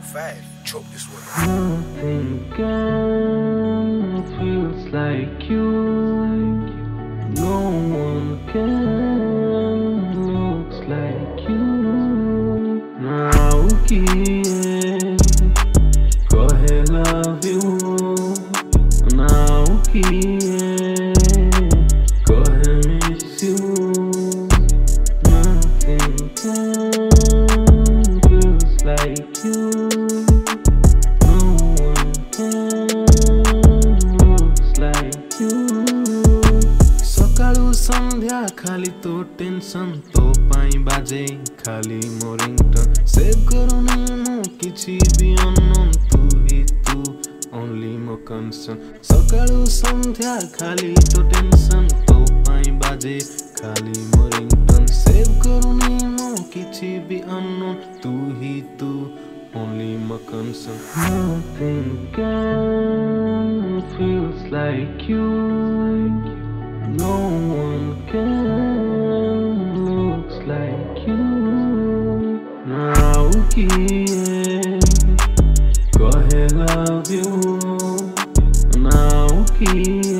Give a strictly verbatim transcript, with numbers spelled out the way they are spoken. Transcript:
five, chop this one. Nothing can feels like you. No one can looks like you. Now que corre love you. Now que corre miss you. Nothing can feels like you. संध्या खाली तो tension तो पाई बाजे खाली मोरिंगटन save करू नहीं मु किछि भी अननोन तू ही तू ओनली मो कंसर्न सकाळू संध्या खाली तो टेंशन तो पाई बाजे खाली मोरिंगटन सेव करू नहीं मु किछि भी अननोन तू ही to only my concern Nothing can feels like you. No one can looks like you. Now que go ahead love you. Now que